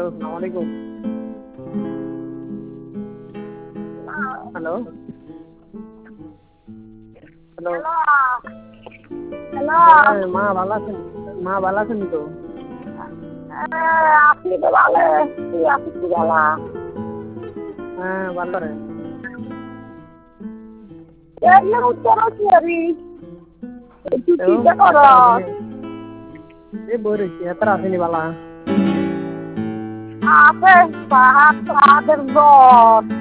আসসালামু আলাইকুম। Hello hello. Hello. হ্যাঁ মা ভালো আছেন? মা ভালো আছেন তো? আপনি তো ভালো আছি কি বলা হ্যাঁ ভালো রে। উত্তর করি একটু তো চিন্তা করো। এত আসেনি, এই বই রয়েছি এত আসেনি বালা। আছে পাহাড় পাহাড়ের দর